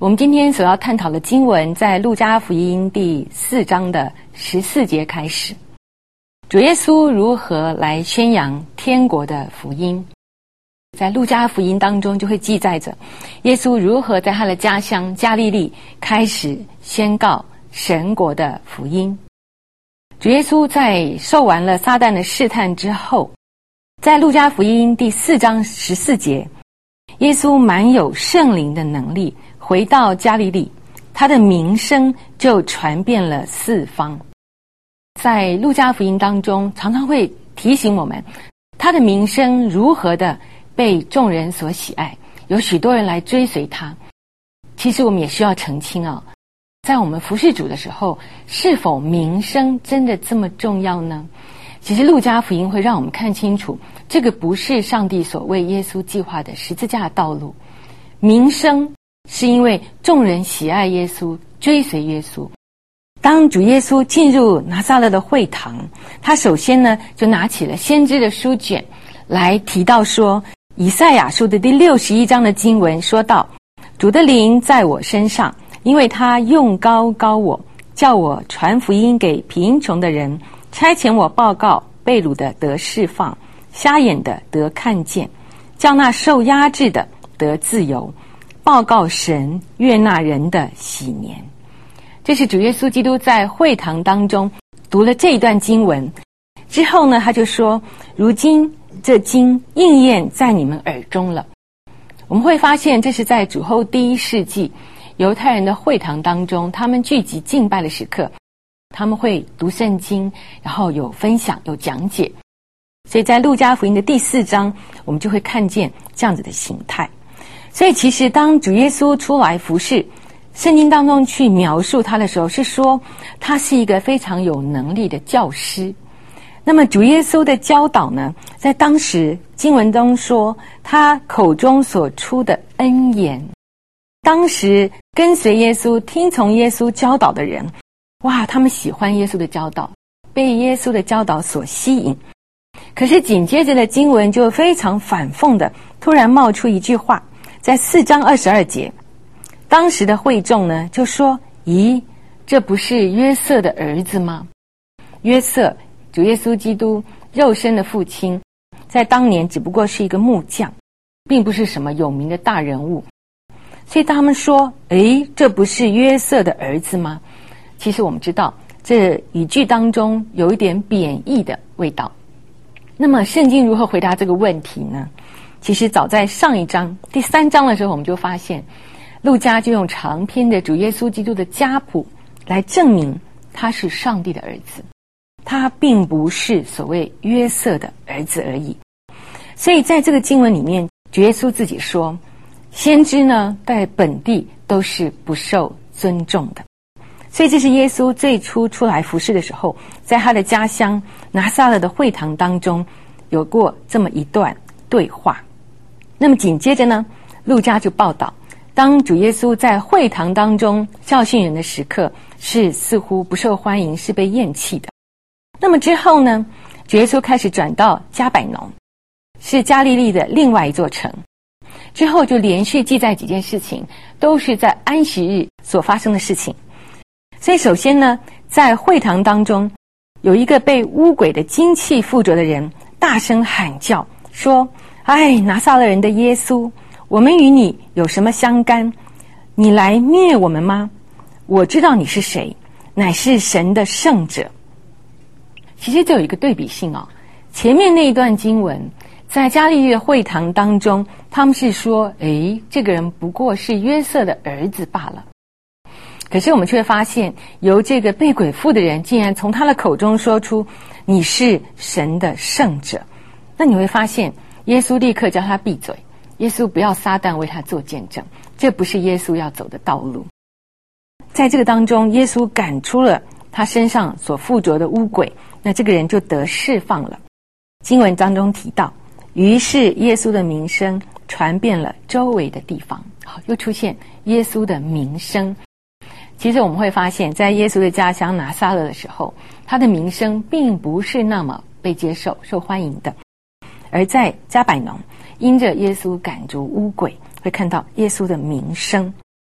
我们今天所要探讨的经文在路加福音第4章的14节开始。主耶稣如何来宣扬天国的福音？在路加福音当中就会记载着耶稣如何在他的家乡加利利开始宣告神国的福音。主耶稣在受完了撒旦的试探之后，在路加福音第4章14节，耶稣满有圣灵的能力回到加利利，他的名声就传遍了四方。在路加福音当中常常会提醒我们他的名声如何的被众人所喜爱，有许多人来追随他。其实我们也需要澄清在我们服侍主的时候，是否名声真的这么重要呢？其实路加福音会让我们看清楚，这个不是上帝所为耶稣计划的十字架的道路。名声是因为众人喜爱耶稣，追随耶稣。当主耶稣进入拿撒勒的会堂，他首先呢就拿起了先知的书卷来提到说，以赛亚书的第61章的经文说到，主的灵在我身上，因为他用膏膏我，叫我传福音给贫穷的人，差遣我报告被掳的得释放，瞎眼的得看见，叫那受压制的得自由，报告神悦纳人的喜年。这是主耶稣基督在会堂当中读了这一段经文之后呢，他就说，如今这经应验在你们耳中了。我们会发现这是在主后第1世纪犹太人的会堂当中，他们聚集敬拜的时刻，他们会读圣经，然后有分享有讲解。所以在路加福音的第4章，我们就会看见这样子的形态。所以其实当主耶稣出来服侍，圣经当中去描述他的时候，是说他是一个非常有能力的教师。那么主耶稣的教导呢，在当时经文中说，他口中所出的恩言，当时跟随耶稣听从耶稣教导的人，哇，他们喜欢耶稣的教导，被耶稣的教导所吸引。可是紧接着的经文就非常反讽的突然冒出一句话，在4章22节，当时的会众呢就说，咦，这不是约瑟的儿子吗？约瑟，主耶稣基督肉身的父亲，在当年只不过是一个木匠，并不是什么有名的大人物。所以他们说，这不是约瑟的儿子吗？其实我们知道这语句当中有一点贬义的味道。那么圣经如何回答这个问题呢？其实早在上一章第3章的时候，我们就发现路加就用长篇的主耶稣基督的家谱来证明他是上帝的儿子，他并不是所谓约瑟的儿子而已。所以在这个经文里面，主耶稣自己说，先知呢在本地都是不受尊重的。所以这是耶稣最初出来服侍的时候，在他的家乡拿撒勒的会堂当中有过这么一段对话。那么紧接着呢，路加就报道，当主耶稣在会堂当中教训人的时刻，是似乎不受欢迎，是被厌弃的。那么之后呢，主耶稣开始转到加百农，是加利利的另外一座城。之后就连续记载几件事情，都是在安息日所发生的事情。所以首先呢，在会堂当中有一个被污鬼的精气附着的人大声喊叫说，拿撒勒人的耶稣，我们与你有什么相干？你来灭我们吗？我知道你是谁，乃是神的圣者。其实这有一个对比性前面那一段经文在加利利的会堂当中，他们是说这个人不过是约瑟的儿子罢了。可是我们却发现，由这个被鬼附的人竟然从他的口中说出，你是神的圣者。那你会发现，耶稣立刻叫他闭嘴，耶稣不要撒旦为他做见证，这不是耶稣要走的道路。在这个当中，耶稣赶出了他身上所附着的污鬼，那这个人就得释放了。经文当中提到，于是耶稣的名声传遍了周围的地方。又出现耶稣的名声。其实我们会发现，在耶稣的家乡拿撒勒的时候，他的名声并不是那么被接受受欢迎的。而在加百农，因着耶稣赶逐污鬼，会看到耶稣的名声。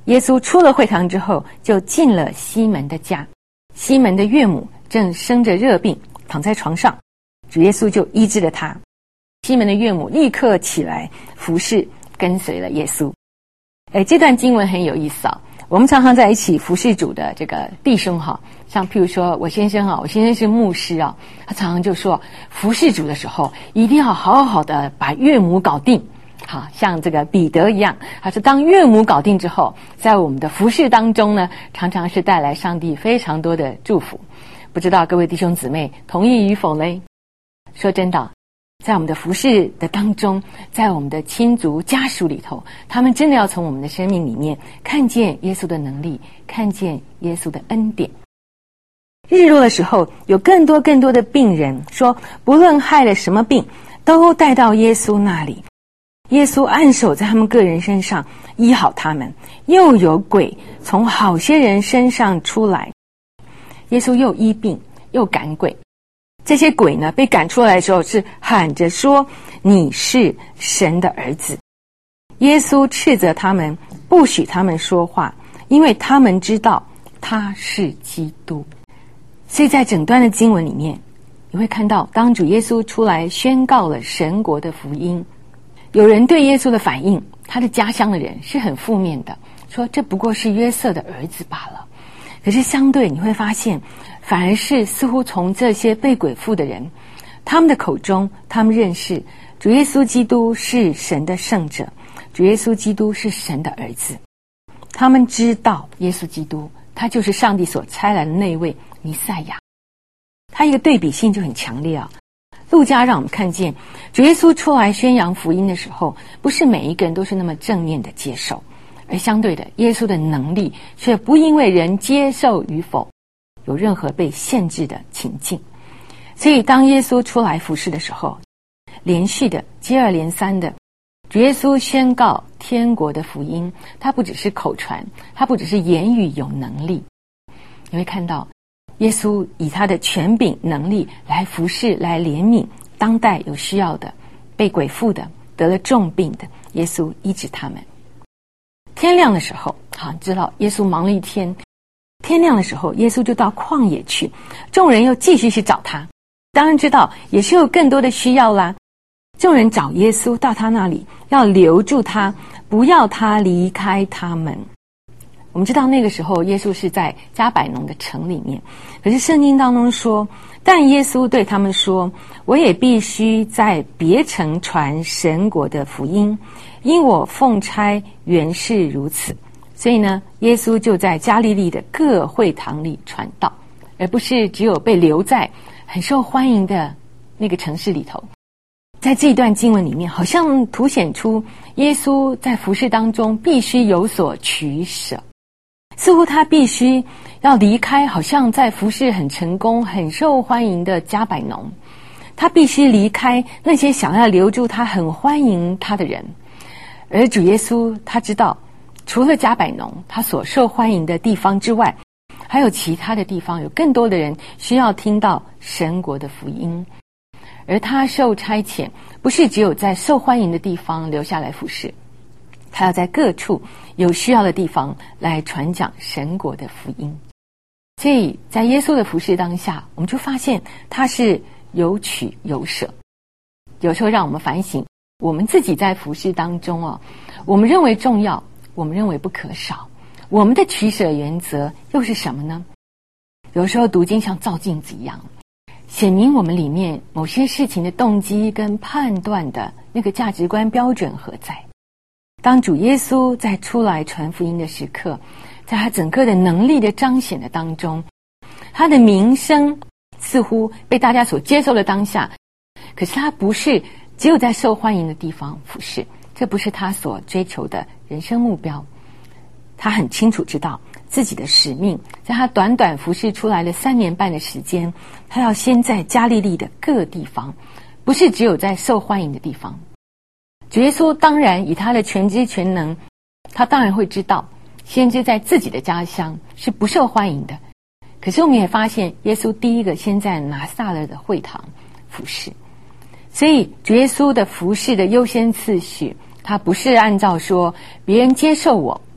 耶稣出了会堂之后，就进了西门的家。西门的岳母正生着热病，躺在床上，主耶稣就医治了她。西门的岳母立刻起来服侍，跟随了耶稣。这段经文很有意思啊。我们常常在一起服侍主的这个弟兄哈，像譬如说我先生啊，我先生是牧师啊，他常常就说服侍主的时候一定要好好的把岳母搞定。好像这个彼得一样，他说当岳母搞定之后，在我们的服事当中呢，常常是带来上帝非常多的祝福。不知道各位弟兄姊妹同意与否嘞？说真的，在我们的服事的当中，在我们的亲族家属里头，他们真的要从我们的生命里面看见耶稣的能力，看见耶稣的恩典。日落的时候，有更多的病人说，不论害了什么病，都带到耶稣那里。耶稣按手在他们个人身上，医好他们，又有鬼从好些人身上出来。耶稣又医病又赶鬼。这些鬼呢，被赶出来的时候是喊着说，你是神的儿子。耶稣斥责他们，不许他们说话，因为他们知道他是基督。所以在整段的经文里面，你会看到当主耶稣出来宣告了神国的福音，有人对耶稣的反应，他的家乡的人是很负面的，说这不过是约瑟的儿子罢了。可是相对你会发现，反而是似乎从这些被鬼附的人，他们的口中，他们认识主耶稣基督是神的圣者，主耶稣基督是神的儿子。他们知道耶稣基督，他就是上帝所差来的那位弥赛亚。他一个对比性就很强烈啊。路加让我们看见，主耶稣出来宣扬福音的时候，不是每一个人都是那么正面的接受，而相对的，耶稣的能力却不因为人接受与否有任何被限制的情境。所以当耶稣出来服事的时候，连续的接二连三的主耶稣宣告天国的福音，他不只是口传，他不只是言语有能力。你会看到耶稣以他的权柄能力来服侍，来怜悯当代有需要的，被鬼附的，得了重病的，耶稣医治他们。天亮的时候，知道耶稣忙了一天，天亮的时候耶稣就到旷野去，众人又继续去找他，当然知道也是有更多的需要啦。众人找耶稣到他那里，要留住他，不要他离开他们。我们知道那个时候耶稣是在加百农的城里面，可是圣经当中说，但耶稣对他们说，我也必须在别城传神国的福音，因我奉差原是如此。所以呢，耶稣就在加利利的各会堂里传道，而不是只有被留在很受欢迎的那个城市里头。在这一段经文里面，好像凸显出耶稣在服事当中必须有所取舍，似乎他必须要离开好像在服事很成功很受欢迎的加百农，他必须离开那些想要留住他很欢迎他的人。而主耶稣他知道，除了加百农他所受欢迎的地方之外，还有其他的地方有更多的人需要听到神国的福音。而他受差遣，不是只有在受欢迎的地方留下来服事，他要在各处有需要的地方来传讲神国的福音。所以在耶稣的服事当下，我们就发现他是有取有舍。有时候让我们反省我们自己在服事当中我们认为重要，我们认为不可少，我们的取舍原则又是什么呢？有时候读经像照镜子一样，显明我们里面某些事情的动机跟判断的那个价值观标准何在。当主耶稣在出来传福音的时刻，在他整个的能力的彰显的当中，他的名声似乎被大家所接受的当下，可是他不是只有在受欢迎的地方服事，这不是他所追求的人生目标。他很清楚知道自己的使命，在他短短服事出来的3年半的时间，他要先在加利利的各地方，不是只有在受欢迎的地方。主耶稣当然以他的全知全能，他当然会知道先知在自己的家乡是不受欢迎的，可是我们也发现耶稣第一个先在拿撒勒的会堂服事。所以主耶稣的服事的优先次序，他不是按照说别人接受我，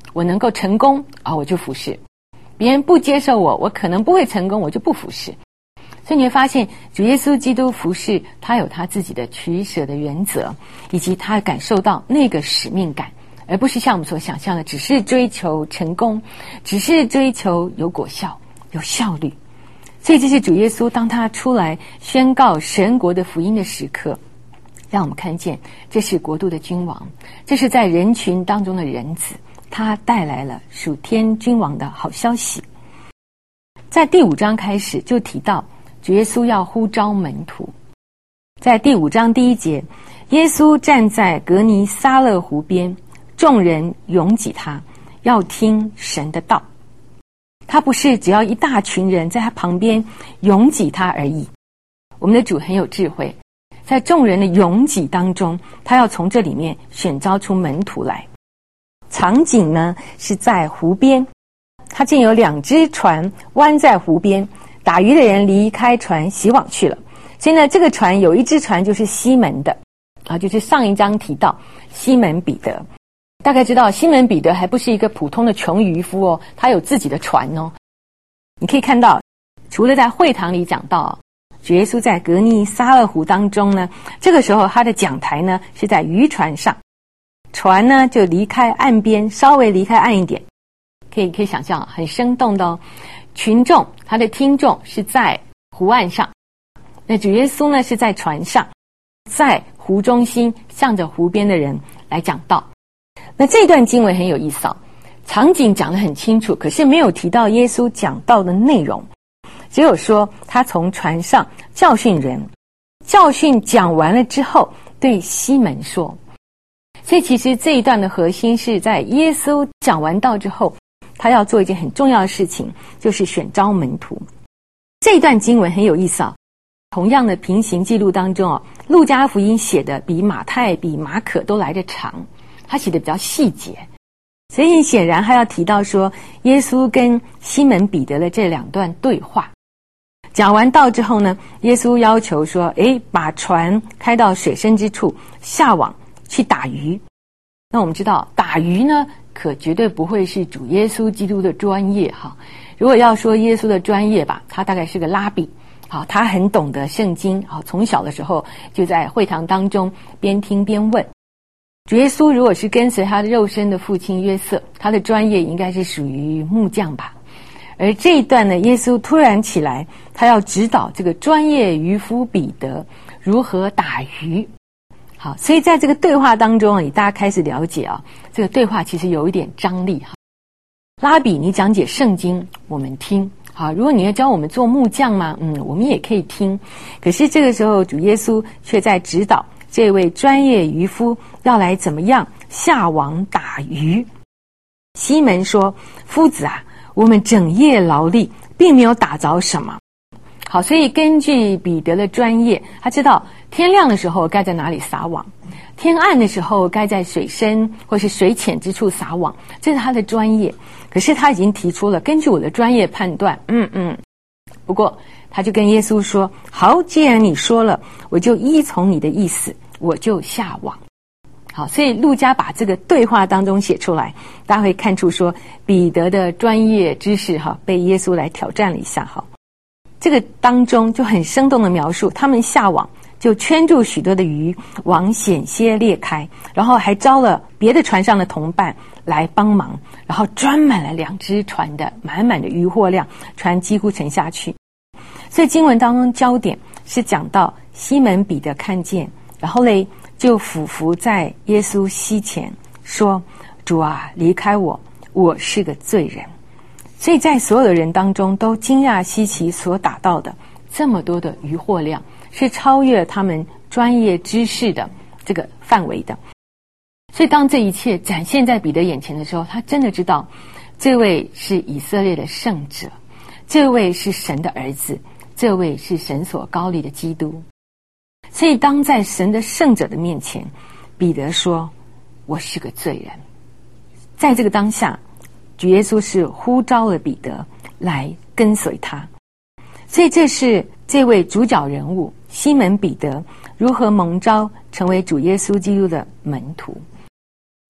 我能够成功我就服侍；别人不接受我，我可能不会成功，我就不服侍。所以你会发现，主耶稣基督服侍，他有他自己的取舍的原则，以及他感受到那个使命感，而不是像我们所想象的，只是追求成功，只是追求有果效、有效率。所以这是主耶稣当他出来宣告神国的福音的时刻，让我们看见这是国度的君王，这是在人群当中的人子，他带来了属天君王的好消息。在第5章开始就提到主耶稣要呼召门徒。在第5章第1节，耶稣站在革尼撒勒湖边，众人拥挤他，要听神的道。他不是只要一大群人在他旁边拥挤他而已。我们的主很有智慧，在众人的拥挤当中，他要从这里面选召出门徒来。场景呢是在湖边，他见有2只船弯在湖边，打鱼的人离开船洗网去了。所以呢，这个船有一只船就是西门的就是上一章提到西门彼得。大概知道西门彼得还不是一个普通的穷渔夫他有自己的船你可以看到，除了在会堂里讲到主耶稣在革尼撒勒湖当中呢，这个时候他的讲台呢是在渔船上，船呢就离开岸边，稍微离开岸一点，可以想象很生动的群众，他的听众是在湖岸上，那主耶稣呢是在船上，在湖中心向着湖边的人来讲道。那这段经文很有意思场景讲得很清楚，可是没有提到耶稣讲道的内容，只有说他从船上教训人，教训讲完了之后对西门说。所以其实这一段的核心是在耶稣讲完道之后，他要做一件很重要的事情，就是选召门徒。这一段经文很有意思同样的平行记录当中路加福音写的比马太比马可都来得长，他写的比较细节，所以显然他要提到说耶稣跟西门彼得的这2段对话。讲完道之后呢，耶稣要求说把船开到水深之处，下网去打鱼。那我们知道打鱼呢可绝对不会是主耶稣基督的专业如果要说耶稣的专业吧，他大概是个拉比他很懂得圣经从小的时候就在会堂当中边听边问。主耶稣如果是跟随他的肉身的父亲约瑟，他的专业应该是属于木匠吧。而这一段呢，耶稣突然起来，他要指导这个专业渔夫彼得如何打鱼。好，所以在这个对话当中大家开始了解这个对话其实有一点张力拉比，你讲解圣经我们听如果你要教我们做木匠吗？我们也可以听。可是这个时候主耶稣却在指导这位专业渔夫要来怎么样下网打鱼。西门说，夫子我们整夜劳力并没有打着什么。好，所以根据彼得的专业，他知道天亮的时候该在哪里撒网，天暗的时候该在水深或是水浅之处撒网，这是他的专业。可是他已经提出了根据我的专业判断不过他就跟耶稣说，好，既然你说了，我就依从你的意思，我就下网。好，所以路加把这个对话当中写出来，大家会看出说彼得的专业知识被耶稣来挑战了一下这个当中就很生动的描述，他们下网就圈住许多的鱼，网险些裂开，然后还招了别的船上的同伴来帮忙，然后装满了2只船的满满的渔获量，船几乎沉下去。所以经文当中焦点是讲到西门彼得看见，然后就俯伏在耶稣膝前说，主离开我，我是个罪人。所以在所有的人当中都惊讶稀奇所打到的这么多的渔获量，是超越他们专业知识的这个范围的。所以当这一切展现在彼得眼前的时候，他真的知道这位是以色列的圣者，这位是神的儿子，这位是神所膏立的基督。所以当在神的圣者的面前，彼得说，我是个罪人。在这个当下，主耶稣是呼召了彼得来跟随他。所以这是这位主角人物西门彼得如何蒙召成为主耶稣基督的门徒。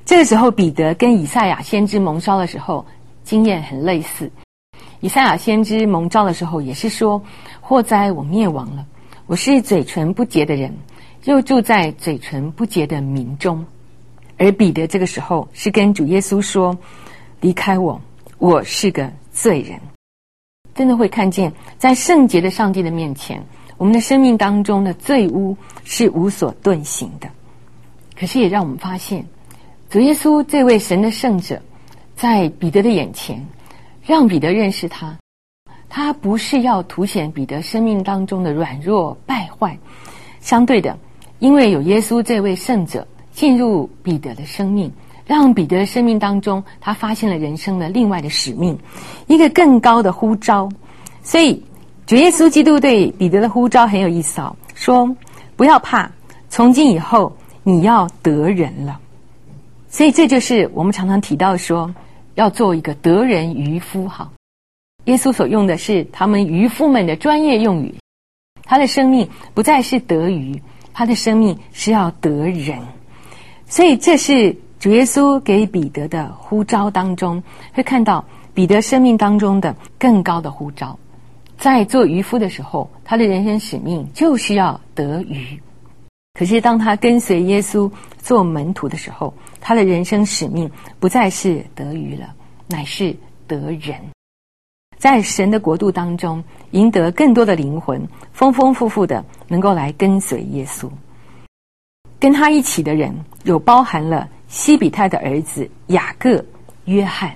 这个时候彼得跟以赛亚先知蒙召的时候经验很类似。以赛亚先知蒙召的时候也是说，祸哉我灭亡了，我是嘴唇不洁的人，又住在嘴唇不洁的民中。而彼得这个时候是跟主耶稣说，离开我，我是个罪人。真的会看见在圣洁的上帝的面前，我们的生命当中的罪污是无所遁形的。可是也让我们发现，主耶稣这位神的圣者在彼得的眼前，让彼得认识他。他不是要凸显彼得生命当中的软弱败坏，相对的，因为有耶稣这位圣者进入彼得的生命，让彼得的生命当中他发现了人生的另外的使命，一个更高的呼召。所以主耶稣基督对彼得的呼召很有意思说不要怕，从今以后你要得人了。所以这就是我们常常提到说要做一个得人渔夫。耶稣所用的是他们渔夫们的专业用语，他的生命不再是得鱼，他的生命是要得人。所以这是主耶稣给彼得的呼召当中，会看到彼得生命当中的更高的呼召。在做渔夫的时候，他的人生使命就是要得鱼。可是当他跟随耶稣做门徒的时候，他的人生使命不再是得鱼了，乃是得人。在神的国度当中赢得更多的灵魂，丰丰富富的能够来跟随耶稣。跟他一起的人有包含了西比泰的儿子雅各、约翰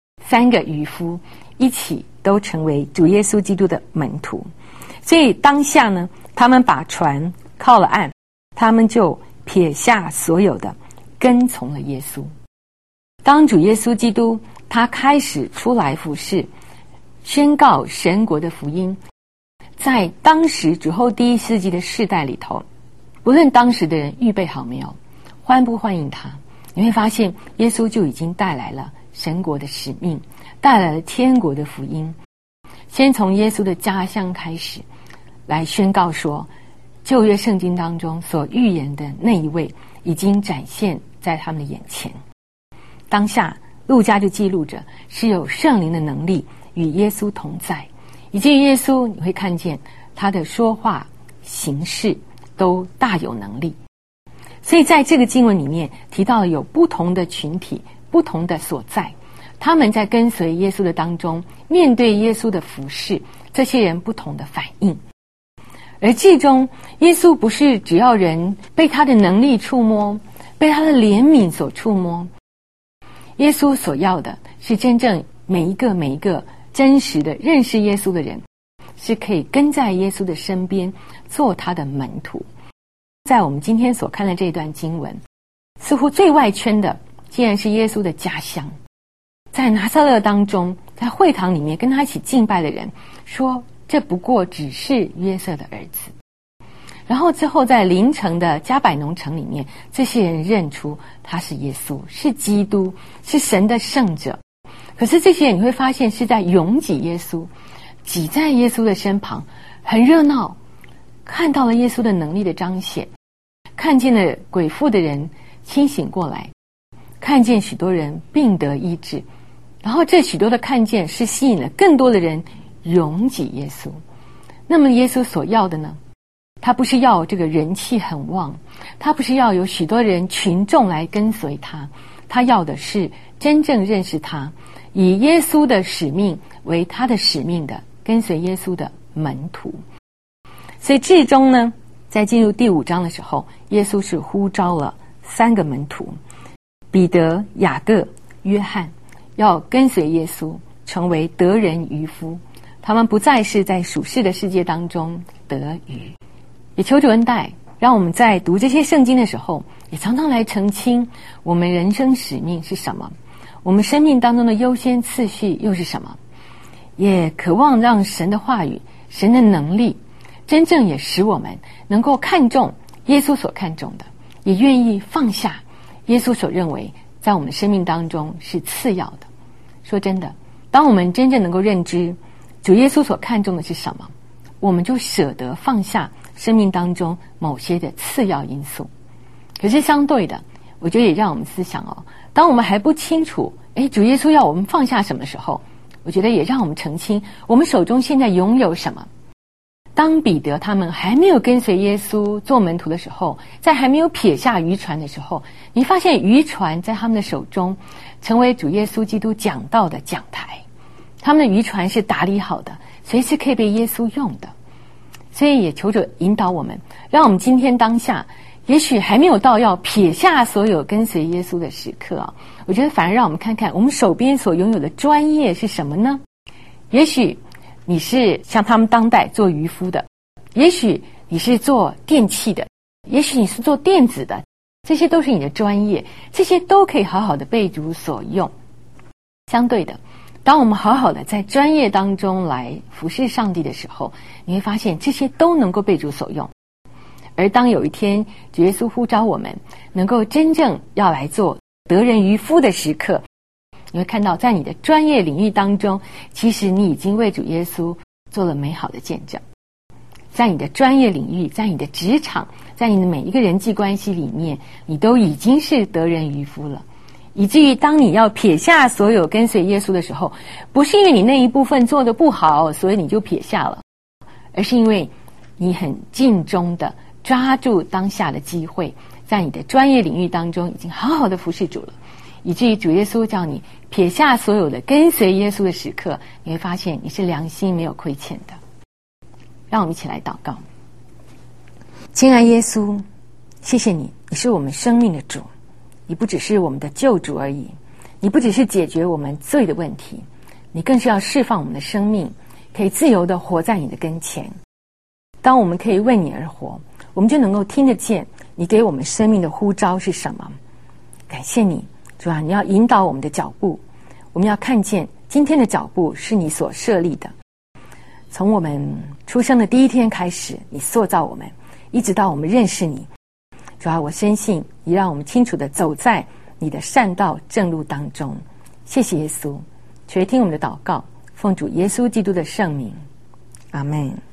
，3个渔夫一起都成为主耶稣基督的门徒。所以当下呢，他们把船靠了岸，他们就撇下所有的，跟从了耶稣。当主耶稣基督他开始出来服事，宣告神国的福音，在当时主后第1世纪的世代里头，无论当时的人预备好没有，欢不欢迎他，你会发现耶稣就已经带来了神国的使命，带来了天国的福音。先从耶稣的家乡开始来宣告说，旧约圣经当中所预言的那一位已经展现在他们的眼前。当下路加就记录着是有圣灵的能力与耶稣同在，以至于耶稣你会看见他的说话行事都大有能力。所以在这个经文里面提到有不同的群体，不同的所在，他们在跟随耶稣的当中，面对耶稣的服事，这些人不同的反应。而最终耶稣不是只要人被他的能力触摸，被他的怜悯所触摸，耶稣所要的是真正每一个真实的认识耶稣的人，是可以跟在耶稣的身边做他的门徒。在我们今天所看的这一段经文，似乎最外圈的竟然是耶稣的家乡。在拿撒勒当中，在会堂里面跟他一起敬拜的人说，这不过只是约瑟的儿子。然后之后在邻城的加百农城里面，这些人认出他是耶稣，是基督，是神的圣者。可是这些人你会发现是在拥挤耶稣，挤在耶稣的身旁，很热闹，看到了耶稣的能力的彰显，看见了鬼妇的人清醒过来，看见许多人病得医治，然后这许多的看见是吸引了更多的人拥挤耶稣。那么耶稣所要的呢？他不是要这个人气很旺，他不是要有许多人群众来跟随他，他要的是真正认识他，以耶稣的使命为他的使命的跟随耶稣的门徒。所以至终呢，在进入第5章的时候，耶稣是呼召了3个门徒，彼得、雅各、约翰，要跟随耶稣，成为得人渔夫。他们不再是在属世的世界当中得鱼。也求主恩待，让我们在读这些圣经的时候，也常常来澄清我们人生使命是什么，我们生命当中的优先次序又是什么。也渴望让神的话语、神的能力真正也使我们能够看重耶稣所看重的，也愿意放下耶稣所认为在我们的生命当中是次要的。说真的，当我们真正能够认知主耶稣所看重的是什么，我们就舍得放下生命当中某些的次要因素。可是相对的， 我觉得也让我们思想当我们还不清楚主耶稣要我们放下什么时候，我觉得也让我们澄清我们手中现在拥有什么。当彼得他们还没有跟随耶稣做门徒的时候，在还没有撇下渔船的时候，你发现渔船在他们的手中成为主耶稣基督讲道的讲台，他们的渔船是打理好的，随时可以被耶稣用的。所以也求主引导我们，让我们今天当下也许还没有到要撇下所有跟随耶稣的时刻我觉得反而让我们看看我们手边所拥有的专业是什么呢？也许你是像他们当代做渔夫的，也许你是做电器的，也许你是做电子的，这些都是你的专业，这些都可以好好的被主所用。相对的，当我们好好的在专业当中来服侍上帝的时候，你会发现这些都能够被主所用。而当有一天主耶稣呼召我们能够真正要来做得人渔夫的时刻，你会看到在你的专业领域当中，其实你已经为主耶稣做了美好的见证。在你的专业领域，在你的职场，在你的每一个人际关系里面，你都已经是得人渔夫了，以至于当你要撇下所有跟随耶稣的时候，不是因为你那一部分做得不好，所以你就撇下了，而是因为你很尽忠的抓住当下的机会，在你的专业领域当中已经好好的服侍主了，以至于主耶稣叫你撇下所有的跟随耶稣的时刻，你会发现你是良心没有亏欠的。让我们一起来祷告。亲爱耶稣，谢谢你，你是我们生命的主，你不只是我们的救主而已，你不只是解决我们罪的问题，你更是要释放我们的生命，可以自由地活在你的跟前。当我们可以为你而活，我们就能够听得见你给我们生命的呼召是什么。感谢你，主啊，你要引导我们的脚步，我们要看见今天的脚步是你所设立的。从我们出生的第一天开始，你塑造我们，一直到我们认识你。主啊，我深信你让我们清楚地走在你的善道正路当中。谢谢耶稣，垂听我们的祷告，奉主耶稣基督的圣名，阿们。